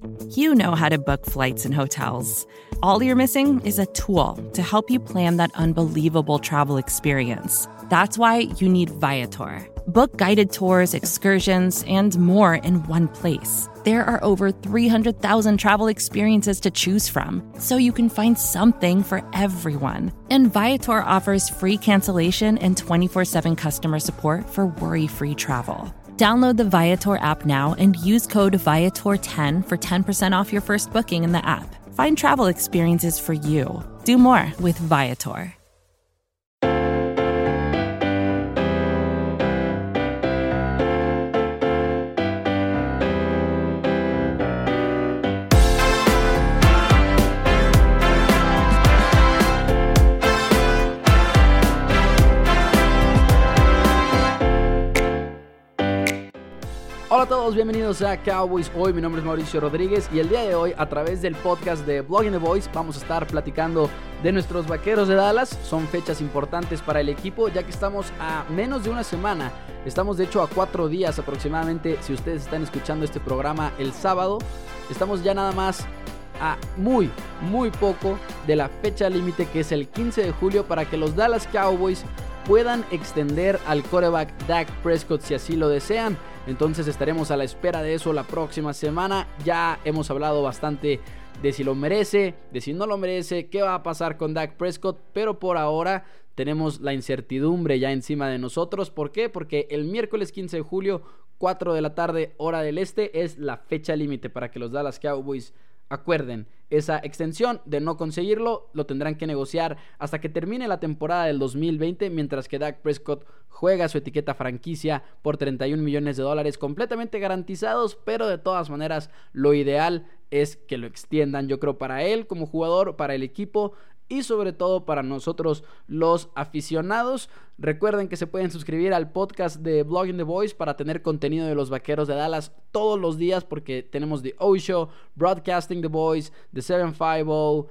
You know how to book flights and hotels. All you're missing is a tool to help you plan that unbelievable travel experience. That's why you need Viator. Book guided tours, excursions, and more in one place. There are over 300,000 travel experiences to choose from, so you can find something for everyone. And Viator offers free cancellation and 24/7 customer support for worry-free travel. Download the Viator app now and use code Viator10 for 10% off your first booking in the app. Find travel experiences for you. Do more with Viator. Hola a todos, bienvenidos a Cowboys Hoy. Mi nombre es Mauricio Rodríguez y el día de hoy, a través del podcast de Blogging the Boys, vamos a estar platicando de nuestros Vaqueros de Dallas. Son fechas importantes para el equipo, ya que estamos a menos de una semana. Estamos de hecho a 4 días aproximadamente, si ustedes están escuchando este programa el sábado. Estamos ya nada más a muy poco de la fecha límite, que es el 15 de julio, para que los Dallas Cowboys puedan extender al quarterback Dak Prescott si así lo desean. Entonces estaremos a la espera de eso la próxima semana. Ya hemos hablado bastante de si lo merece, de si no lo merece, qué va a pasar con Dak Prescott, pero por ahora tenemos la incertidumbre ya encima de nosotros. ¿Por qué? Porque el miércoles 15 de julio, 4 de la tarde, hora del este, es la fecha límite para que los Dallas Cowboys acuerden esa extensión. De no conseguirlo, lo tendrán que negociar hasta que termine la temporada del 2020, mientras que Dak Prescott juega su etiqueta franquicia por $31 millones completamente garantizados, pero de todas maneras lo ideal es que lo extiendan, yo creo, para él como jugador, para el equipo y sobre todo para nosotros los aficionados. Recuerden que se pueden suscribir al podcast de Blogging the Boys para tener contenido de los Vaqueros de Dallas todos los días, porque tenemos The O Show, Broadcasting the Boys, The 750,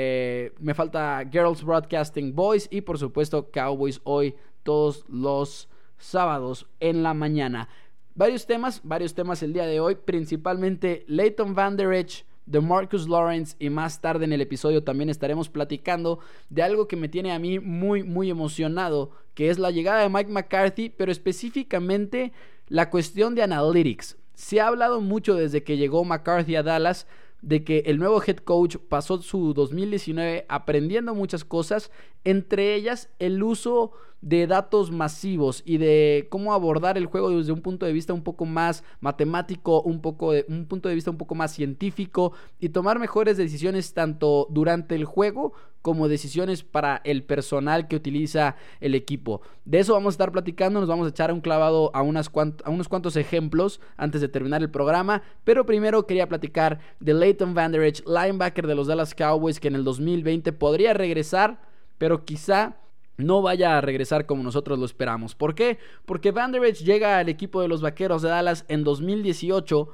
me falta Girls Broadcasting Boys y por supuesto Cowboys Hoy todos los sábados en la mañana. Varios temas el día de hoy, principalmente Leighton Vander Esch, de Marcus Lawrence, y más tarde en el episodio también estaremos platicando de algo que me tiene a mí muy emocionado, que es la llegada de Mike McCarthy, pero específicamente la cuestión de analytics. Se ha hablado mucho desde que llegó McCarthy a Dallas de que el nuevo head coach pasó su 2019 aprendiendo muchas cosas, entre ellas el uso de datos masivos y de cómo abordar el juego desde un punto de vista un poco más matemático, un punto de vista un poco más científico, y tomar mejores decisiones tanto durante el juego como decisiones para el personal que utiliza el equipo. De eso vamos a estar platicando, nos vamos a echar un clavado a unos cuantos ejemplos antes de terminar el programa, pero primero quería platicar de Leighton Vander Esch, linebacker de los Dallas Cowboys, que en el 2020 podría regresar, pero quizá no vaya a regresar como nosotros lo esperamos. ¿Por qué? Porque Vander Esch llega al equipo de los Vaqueros de Dallas en 2018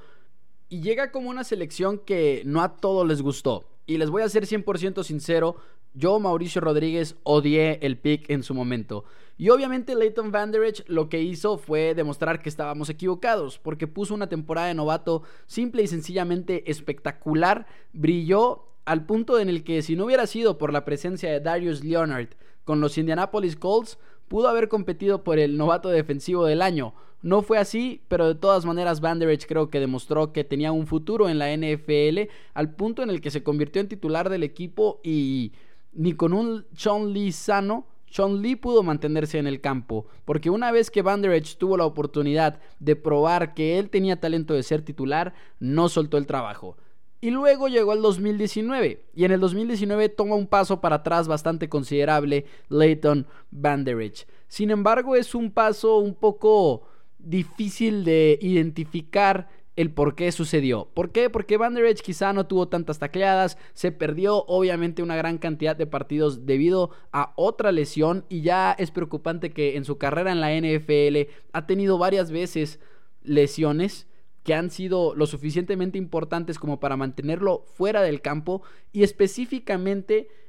y llega como una selección que no a todos les gustó. Y les voy a ser 100% sincero, yo, Mauricio Rodríguez, odié el pick en su momento. Y obviamente Leighton Vander Esch lo que hizo fue demostrar que estábamos equivocados, porque puso una temporada de novato simple y sencillamente espectacular. Brilló al punto en el que, si no hubiera sido por la presencia de Darius Leonard con los Indianapolis Colts, pudo haber competido por el novato defensivo del año. No fue así, pero de todas maneras Vander Esch creo que demostró que tenía un futuro en la NFL, al punto en el que se convirtió en titular del equipo, y ni con un Sean Lee sano, Sean Lee pudo mantenerse en el campo, porque una vez que Vander Esch tuvo la oportunidad de probar que él tenía talento de ser titular, no soltó el trabajo. Y luego llegó el 2019, y en el 2019 toma un paso para atrás bastante considerable Leighton Vander Esch. Sin embargo, es un paso un poco difícil de identificar el por qué sucedió. ¿Por qué? Porque Vander Esch quizá no tuvo tantas tacleadas, se perdió obviamente una gran cantidad de partidos debido a otra lesión, y ya es preocupante que en su carrera en la NFL ha tenido varias veces lesiones que han sido lo suficientemente importantes como para mantenerlo fuera del campo, y específicamente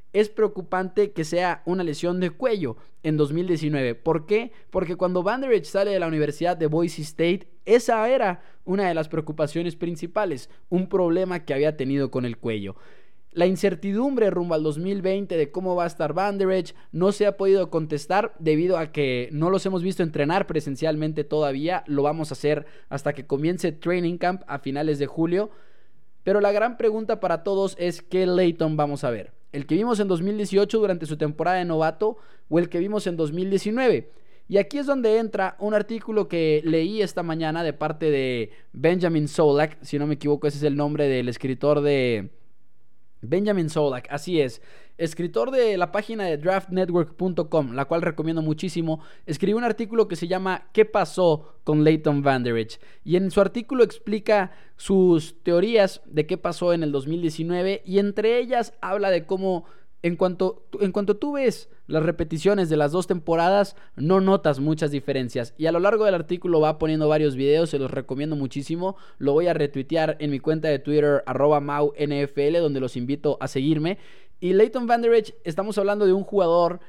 es preocupante que sea una lesión de cuello en 2019. ¿Por qué? Porque cuando Van Der Esch sale de la Universidad de Boise State, esa era una de las preocupaciones principales, un problema que había tenido con el cuello. La incertidumbre rumbo al 2020 de cómo va a estar Van Der Esch no se ha podido contestar debido a que no los hemos visto entrenar presencialmente todavía. Lo vamos a hacer hasta que comience Training Camp a finales de julio. Pero la gran pregunta para todos es ¿qué Layton vamos a ver? ¿El que vimos en 2018 durante su temporada de novato o el que vimos en 2019? Y aquí es donde entra un artículo que leí esta mañana de parte de Benjamin Solak, si no me equivoco ese es el nombre del escritor de... Benjamin Solak, así es, escritor de la página de draftnetwork.com, la cual recomiendo muchísimo. Escribió un artículo que se llama ¿Qué pasó con Leighton Vander Esch? Y en su artículo explica sus teorías de qué pasó en el 2019 y entre ellas habla de cómo en cuanto tú ves las repeticiones de las dos temporadas, no notas muchas diferencias. Y a lo largo del artículo va poniendo varios videos, se los recomiendo muchísimo. Lo voy a retuitear en mi cuenta de Twitter, @MauNFL, donde los invito a seguirme. Y Leighton Vander Esch, estamos hablando de un jugador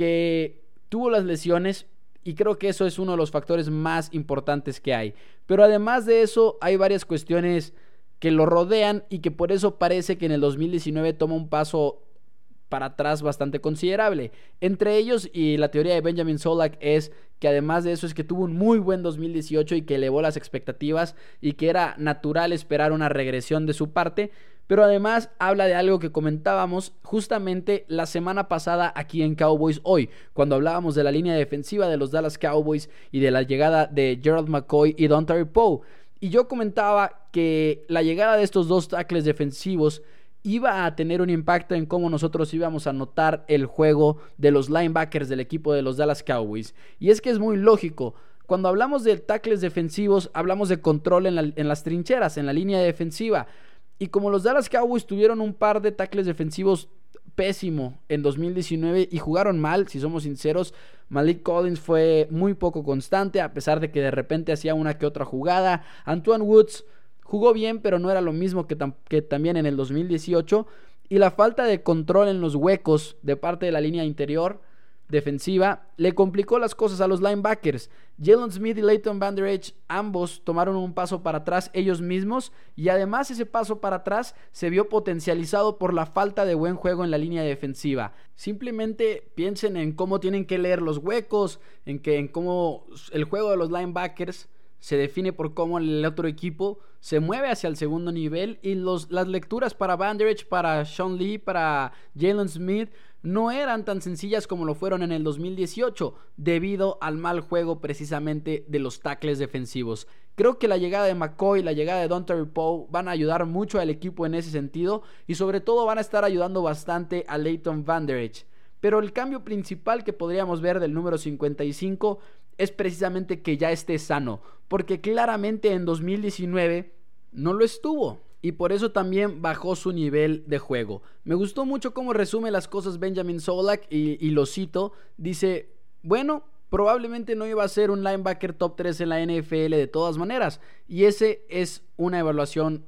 que tuvo las lesiones y creo que eso es uno de los factores más importantes que hay. Pero además de eso, hay varias cuestiones que lo rodean y que por eso parece que en el 2019 toma un paso para atrás bastante considerable. Entre ellos, y la teoría de Benjamin Solak es que además de eso es que tuvo un muy buen 2018 y que elevó las expectativas y que era natural esperar una regresión de su parte. Pero además habla de algo que comentábamos justamente la semana pasada aquí en Cowboys Hoy, cuando hablábamos de la línea defensiva de los Dallas Cowboys y de la llegada de Gerald McCoy y Dontari Poe. Y yo comentaba que la llegada de estos dos tackles defensivos iba a tener un impacto en cómo nosotros íbamos a notar el juego de los linebackers del equipo de los Dallas Cowboys. Y es que es muy lógico. Cuando hablamos de tackles defensivos, hablamos de control en las trincheras, en la línea defensiva. Y como los Dallas Cowboys tuvieron un par de tackles defensivos pésimo en 2019 y jugaron mal, si somos sinceros, Malik Collins fue muy poco constante, a pesar de que de repente hacía una que otra jugada. Antoine Woods jugó bien, pero no era lo mismo que también en el 2018. Y la falta de control en los huecos de parte de la línea interior defensiva le complicó las cosas a los linebackers. Jaylon Smith y Leighton Vander Esch ambos tomaron un paso para atrás ellos mismos. Y además ese paso para atrás se vio potencializado por la falta de buen juego en la línea defensiva. Simplemente piensen en cómo tienen que leer los huecos, en cómo el juego de los linebackers se define por cómo el otro equipo se mueve hacia el segundo nivel y las lecturas para Vander Esch, para Sean Lee, para Jaylon Smith no eran tan sencillas como lo fueron en el 2018 debido al mal juego precisamente de los tackles defensivos. Creo que la llegada de McCoy, la llegada de Dontari Poe van a ayudar mucho al equipo en ese sentido y sobre todo van a estar ayudando bastante a Leighton Vander Esch. Pero el cambio principal que podríamos ver del número 55 es precisamente que ya esté sano, porque claramente en 2019 no lo estuvo y por eso también bajó su nivel de juego. Me gustó mucho cómo resume las cosas Benjamin Solak y lo cito, dice, bueno, probablemente no iba a ser un linebacker top 3 en la NFL de todas maneras, y esa es una evaluación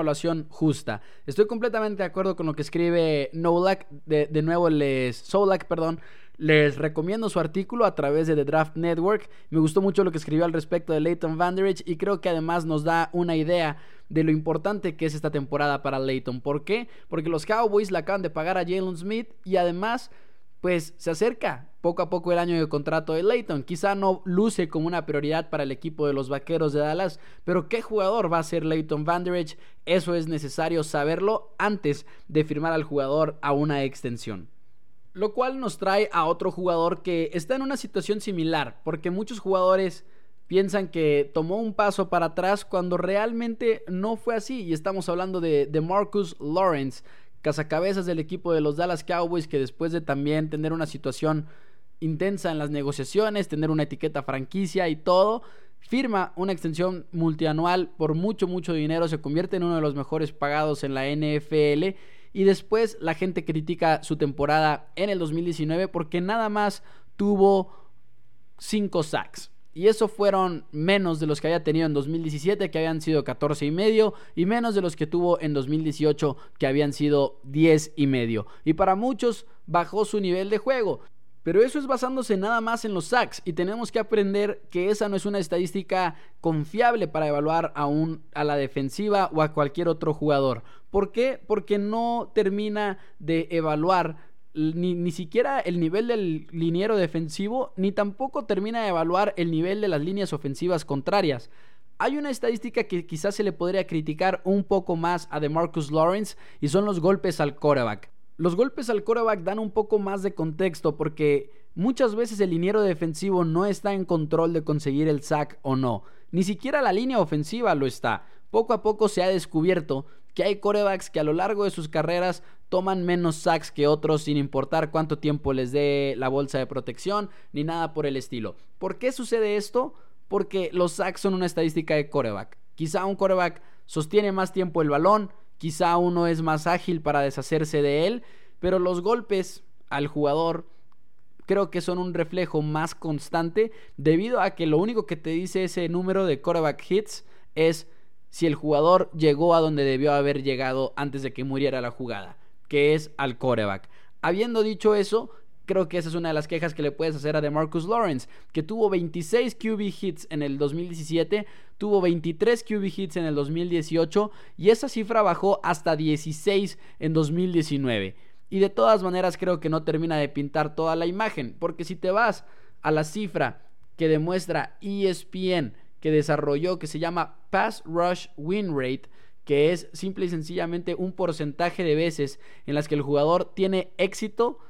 justa. Estoy completamente de acuerdo con lo que escribe Solak, de nuevo Solak, les recomiendo su artículo a través de The Draft Network. Me gustó mucho lo que escribió al respecto de Leighton Vander Esch y creo que además nos da una idea de lo importante que es esta temporada para Leighton. ¿Por qué? Porque los Cowboys le acaban de pagar a Jaylon Smith y además pues se acerca poco a poco el año de contrato de Leighton. Quizá no luce como una prioridad para el equipo de los Vaqueros de Dallas, pero ¿qué jugador va a ser Leighton Vander Esch? Eso es necesario saberlo antes de firmar al jugador a una extensión. Lo cual nos trae a otro jugador que está en una situación similar, porque muchos jugadores piensan que tomó un paso para atrás cuando realmente no fue así. Y estamos hablando de Marcus Lawrence, cazacabezas del equipo de los Dallas Cowboys, que después de también tener una situación intensa en las negociaciones, tener una etiqueta franquicia y todo, firma una extensión multianual por mucho dinero, se convierte en uno de los mejores pagados en la NFL. Y después la gente critica su temporada en el 2019 porque nada más tuvo 5 sacks. Y eso fueron menos de los que había tenido en 2017, que habían sido 14.5, y menos de los que tuvo en 2018, que habían sido 10.5. Y para muchos bajó su nivel de juego. Pero eso es basándose nada más en los sacks, y tenemos que aprender que esa no es una estadística confiable para evaluar a la defensiva o a cualquier otro jugador. ¿Por qué? Porque no termina de evaluar ni siquiera el nivel del liniero defensivo, ni tampoco termina de evaluar el nivel de las líneas ofensivas contrarias. Hay una estadística que quizás se le podría criticar un poco más a DeMarcus Lawrence, y son los golpes al quarterback. Los golpes al quarterback dan un poco más de contexto, porque muchas veces el liniero defensivo no está en control de conseguir el sack o no. Ni siquiera la línea ofensiva lo está. Poco a poco se ha descubierto que hay quarterbacks que a lo largo de sus carreras toman menos sacks que otros, sin importar cuánto tiempo les dé la bolsa de protección ni nada por el estilo. ¿Por qué sucede esto? Porque los sacks son una estadística de quarterback. Quizá un quarterback sostiene más tiempo el balón, quizá uno es más ágil para deshacerse de él, pero los golpes al jugador creo que son un reflejo más constante, debido a que lo único que te dice ese número de quarterback hits es si el jugador llegó a donde debió haber llegado antes de que muriera la jugada, que es al quarterback. Habiendo dicho eso, creo que esa es una de las quejas que le puedes hacer a DeMarcus Lawrence, que tuvo 26 QB hits en el 2017, tuvo 23 QB hits en el 2018, y esa cifra bajó hasta 16 en 2019. Y de todas maneras creo que no termina de pintar toda la imagen, porque si te vas a la cifra que demuestra ESPN que desarrolló, que se llama Pass Rush Win Rate, que es simple y sencillamente un porcentaje de veces en las que el jugador tiene éxito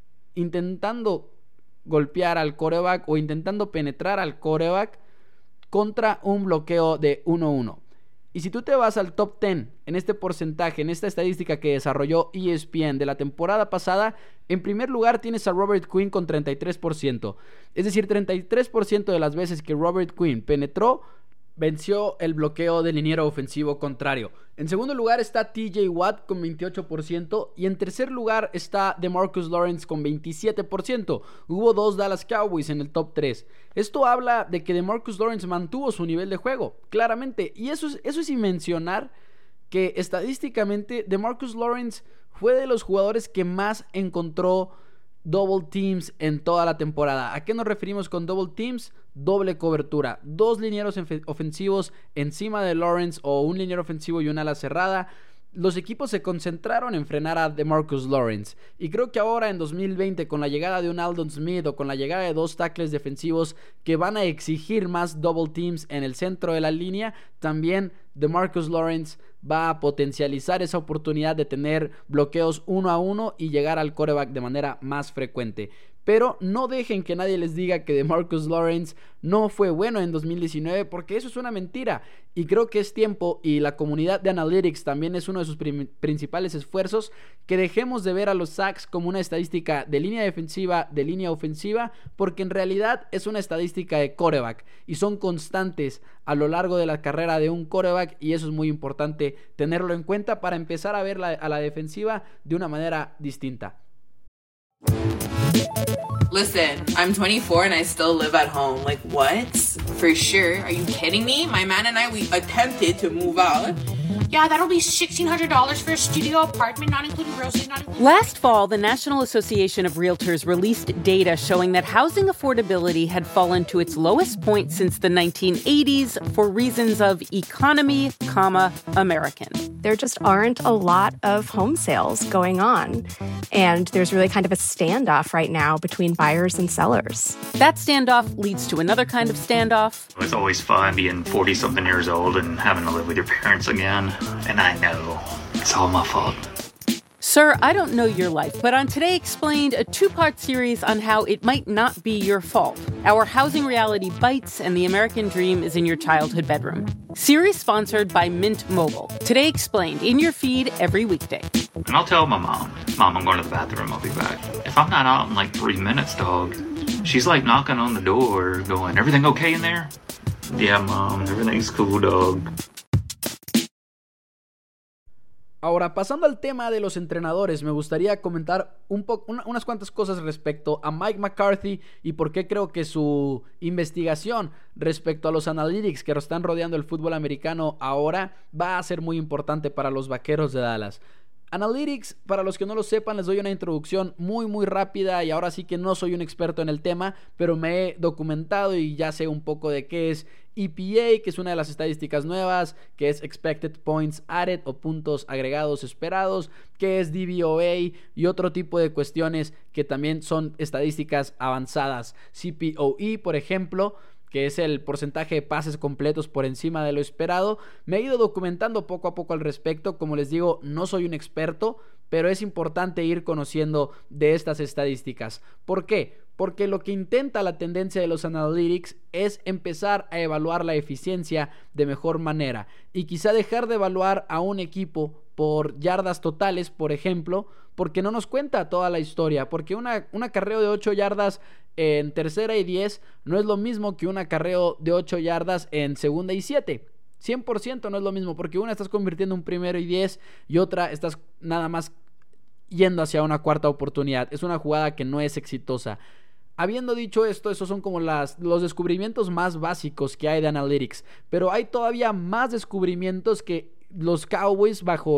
intentando golpear al quarterback o intentando penetrar al quarterback contra un bloqueo de 1-1. Y si tú te vas al top 10 en este porcentaje, en esta estadística que desarrolló ESPN de la temporada pasada, en primer lugar tienes a Robert Quinn con 33%. Es decir, 33% de las veces que Robert Quinn penetró, venció el bloqueo del liniero ofensivo contrario. En segundo lugar está TJ Watt con 28%, y en tercer lugar está DeMarcus Lawrence con 27%. Hubo dos Dallas Cowboys en el top 3. Esto habla de que DeMarcus Lawrence mantuvo su nivel de juego, claramente, y eso es sin mencionar que estadísticamente DeMarcus Lawrence fue de los jugadores que más encontró double teams en toda la temporada. ¿A qué nos referimos con double teams? Doble cobertura, dos linieros ofensivos encima de Lawrence, o un liniero ofensivo y una ala cerrada. Los equipos se concentraron en frenar a DeMarcus Lawrence, y creo que ahora en 2020, con la llegada de un Aldon Smith o con la llegada de dos tackles defensivos que van a exigir más double teams en el centro de la línea, también DeMarcus Lawrence va a potencializar esa oportunidad de tener bloqueos 1-1 y llegar al quarterback de manera más frecuente. Pero no dejen que nadie les diga que DeMarcus Lawrence no fue bueno en 2019, porque eso es una mentira. Y creo que es tiempo, y la comunidad de Analytics también es uno de sus principales esfuerzos, que dejemos de ver a los sacks como una estadística de línea defensiva, de línea ofensiva, porque en realidad es una estadística de quarterback, y son constantes a lo largo de la carrera de un quarterback, y eso es muy importante tenerlo en cuenta para empezar a ver a la defensiva de una manera distinta. Listen, I'm 24 and I still live at home. Like, what? For sure. Are you kidding me? My man and I, we attempted to move out. Yeah, that'll be $1,600 for a studio apartment, not including groceries, not including... Last fall, the National Association of Realtors released data showing that housing affordability had fallen to its lowest point since the 1980s for reasons of economy, American. There just aren't a lot of home sales going on. And there's really kind of a standoff right now between buyers and sellers. That standoff leads to another kind of standoff. It's always fun being 40-something years old and having to live with your parents again. And I know it's all my fault. Sir, I don't know your life, but on Today Explained, a two-part series on how it might not be your fault. Our housing reality bites, and the American dream is in your childhood bedroom. Series sponsored by Mint Mobile. Today Explained, in your feed every weekday. And I'll tell my mom, I'm going to the bathroom, I'll be back. If I'm not out in like 3 minutes, dog, she's like knocking on the door going, everything okay in there? Yeah, Mom, everything's cool, dog. Ahora, pasando al tema de los entrenadores, me gustaría comentar unas cuantas cosas respecto a Mike McCarthy y por qué creo que su investigación respecto a los analytics que están rodeando el fútbol americano ahora va a ser muy importante para los Vaqueros de Dallas. Analytics, para los que no lo sepan, les doy una introducción muy rápida y ahora sí que no soy un experto en el tema, pero me he documentado y ya sé un poco de qué es EPA, que es una de las estadísticas nuevas, que es Expected Points Added o puntos agregados esperados, que es DVOA y otro tipo de cuestiones que también son estadísticas avanzadas. CPOE, por ejemplo, que es el porcentaje de pases completos por encima de lo esperado. Me he ido documentando poco a poco al respecto. Como les digo, no soy un experto, pero es importante ir conociendo de estas estadísticas. ¿Por qué? Porque lo que intenta la tendencia de los analytics es empezar a evaluar la eficiencia de mejor manera y quizá dejar de evaluar a un equipo por yardas totales, por ejemplo, porque no nos cuenta toda la historia, porque un acarreo de 8 yardas en tercera y 10 no es lo mismo que un acarreo de 8 yardas en segunda y 7. 100% no es lo mismo, porque una estás convirtiendo un primero y 10 y otra estás nada más yendo hacia una cuarta oportunidad. Es una jugada que no es exitosa. Habiendo dicho esto, esos son como los descubrimientos más básicos que hay de Analytics, pero hay todavía más descubrimientos que los Cowboys bajo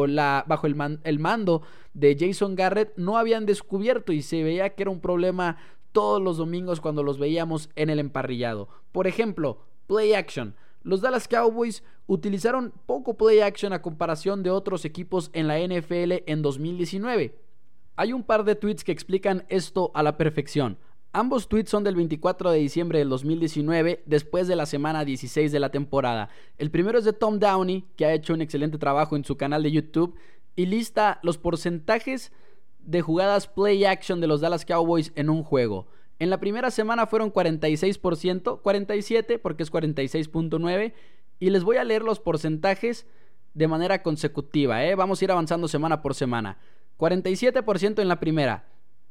el mando de Jason Garrett no habían descubierto y se veía que era un problema todos los domingos cuando los veíamos en el emparrillado. Por ejemplo, play action. Los Dallas Cowboys utilizaron poco play action a comparación de otros equipos en la NFL en 2019. Hay un par de tweets que explican esto a la perfección. Ambos tweets son del 24 de diciembre del 2019, después de la semana 16 de la temporada. El primero es de Tom Downey, que ha hecho un excelente trabajo en su canal de YouTube, y lista los porcentajes de jugadas play action de los Dallas Cowboys en un juego. En la primera semana fueron 46%, 47% porque es 46.9%, y les voy a leer los porcentajes de manera consecutiva, Vamos a ir avanzando semana por semana. 47% en la primera,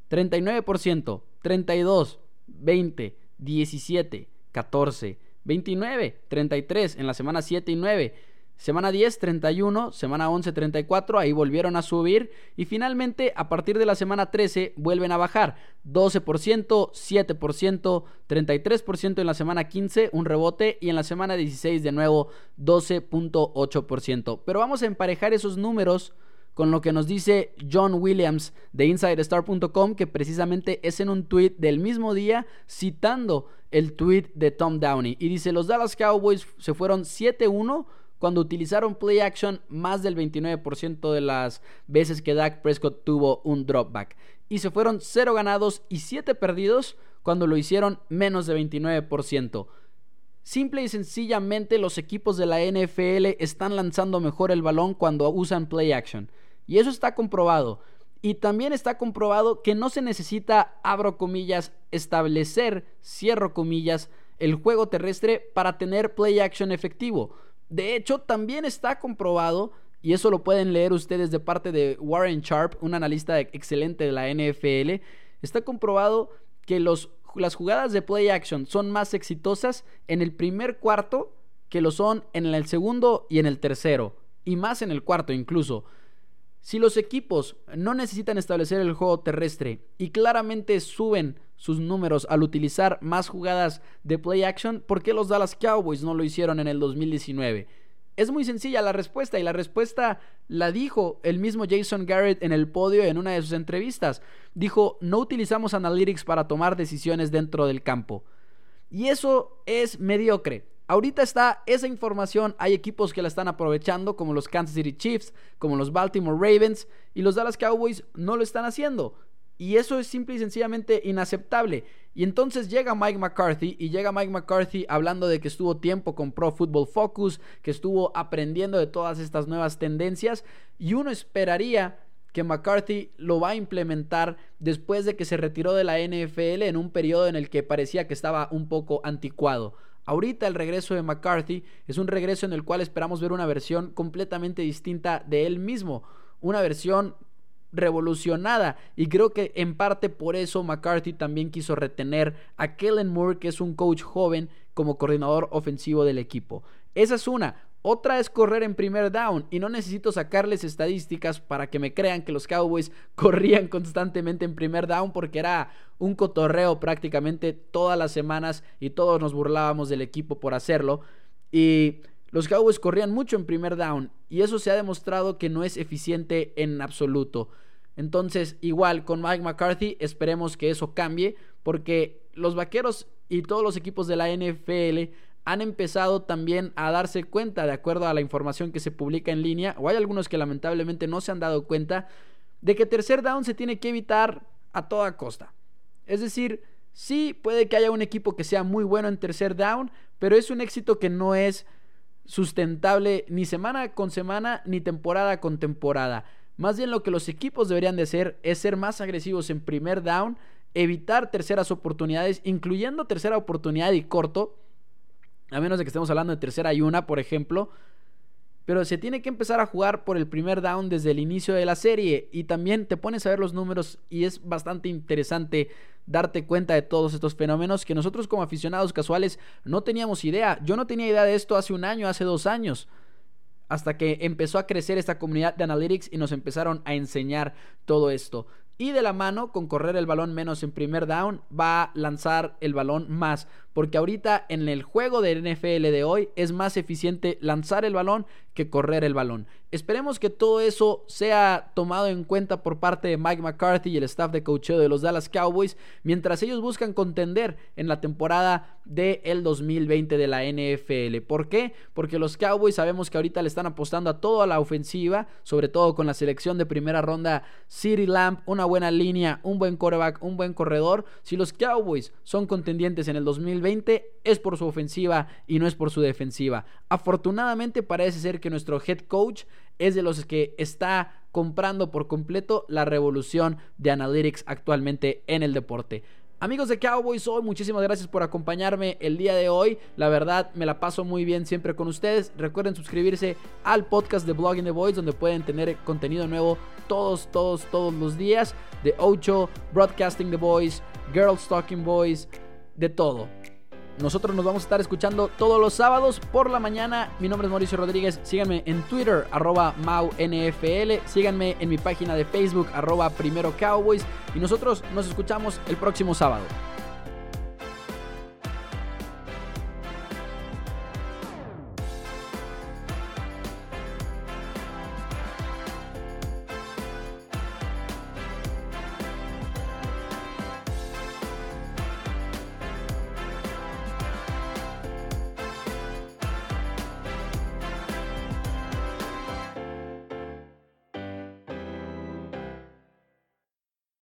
39%, 32%, 20%, 17%, 14%, 29%, 33% en la semana 7 y 9. Semana 10, 31, semana 11, 34, ahí volvieron a subir y finalmente a partir de la semana 13 vuelven a bajar, 12%, 7%, 33% en la semana 15, un rebote, y en la semana 16 de nuevo 12.8%. Pero vamos a emparejar esos números con lo que nos dice John Williams de InsideStar.com, que precisamente es en un tweet del mismo día citando el tweet de Tom Downey, y dice: los Dallas Cowboys se fueron 7-1 cuando utilizaron play action más del 29% de las veces que Dak Prescott tuvo un dropback, y se fueron 0 ganados y 7 perdidos cuando lo hicieron menos de 29%. Simple y sencillamente los equipos de la NFL están lanzando mejor el balón cuando usan play action, y eso está comprobado. Y también está comprobado que no se necesita, abro comillas, establecer, cierro comillas, el juego terrestre para tener play action efectivo. De hecho, también está comprobado, y eso lo pueden leer ustedes de parte de Warren Sharp, un analista excelente de la NFL, está comprobado que las jugadas de play action son más exitosas en el primer cuarto que lo son en el segundo y en el tercero, y más en el cuarto incluso. Si los equipos no necesitan establecer el juego terrestre y claramente suben sus números al utilizar más jugadas de play action, ¿por qué los Dallas Cowboys no lo hicieron en el 2019? Es muy sencilla la respuesta, y la respuesta la dijo el mismo Jason Garrett en el podio en una de sus entrevistas. Dijo: no utilizamos analytics para tomar decisiones dentro del campo. Y eso es mediocre. Ahorita está esa información, hay equipos que la están aprovechando, como los Kansas City Chiefs, como los Baltimore Ravens, y los Dallas Cowboys no lo están haciendo. Y eso es simple y sencillamente inaceptable. Y entonces llega Mike McCarthy hablando de que estuvo tiempo con Pro Football Focus, que estuvo aprendiendo de todas estas nuevas tendencias, y uno esperaría que McCarthy lo va a implementar después de que se retiró de la NFL en un periodo en el que parecía que estaba un poco anticuado. Ahorita el regreso de McCarthy es un regreso en el cual esperamos ver una versión completamente distinta de él mismo, una versión revolucionada, y creo que en parte por eso McCarthy también quiso retener a Kellen Moore, que es un coach joven, como coordinador ofensivo del equipo. Esa es una. Otra es correr en primer down, y no necesito sacarles estadísticas para que me crean que los Cowboys corrían constantemente en primer down, porque era un cotorreo prácticamente todas las semanas y todos nos burlábamos del equipo por hacerlo. Y los Cowboys corrían mucho en primer down y eso se ha demostrado que no es eficiente en absoluto. Entonces, igual con Mike McCarthy, esperemos que eso cambie, porque los Vaqueros y todos los equipos de la NFL han empezado también a darse cuenta, de acuerdo a la información que se publica en línea, o hay algunos que lamentablemente no se han dado cuenta, de que tercer down se tiene que evitar a toda costa. Es decir, sí puede que haya un equipo que sea muy bueno en tercer down, pero es un éxito que no es sustentable ni semana con semana ni temporada con temporada. Más bien lo que los equipos deberían de hacer es ser más agresivos en primer down, evitar terceras oportunidades, incluyendo tercera oportunidad y corto, a menos de que estemos hablando de tercera y una, por ejemplo. Pero se tiene que empezar a jugar por el primer down desde el inicio de la serie. Y también te pones a ver los números y es bastante interesante darte cuenta de todos estos fenómenos que nosotros como aficionados casuales no teníamos idea. Yo no tenía idea de esto hace un año, hace 2 años, hasta que empezó a crecer esta comunidad de analytics y nos empezaron a enseñar todo esto. Y de la mano con correr el balón menos en primer down, va a lanzar el balón más, porque ahorita en el juego de NFL de hoy es más eficiente lanzar el balón que correr el balón. Esperemos que todo eso sea tomado en cuenta por parte de Mike McCarthy y el staff de coacheo de los Dallas Cowboys, mientras ellos buscan contender en la temporada del 2020 de la NFL. ¿Por qué? Porque los Cowboys sabemos que ahorita le están apostando a toda la ofensiva, sobre todo con la selección de primera ronda, CeeDee Lamb, una buena línea, un buen quarterback, un buen corredor. Si los Cowboys son contendientes en el 2020, es por su ofensiva y no es por su defensiva. Afortunadamente parece ser que nuestro head coach es de los que está comprando por completo la revolución de analytics actualmente en el deporte. Amigos de Cowboys, hoy muchísimas gracias por acompañarme el día de hoy. La verdad me la paso muy bien siempre con ustedes. Recuerden suscribirse al podcast de Blogging the Boys, donde pueden tener contenido nuevo todos los días. De Ocho, Broadcasting the Boys, Girls Talking Boys, de todo. Nosotros nos vamos a estar escuchando todos los sábados por la mañana. Mi nombre es Mauricio Rodríguez. Síganme en Twitter, @MauNFL. Síganme en mi página de Facebook, @PrimeroCowboys. Y nosotros nos escuchamos el próximo sábado.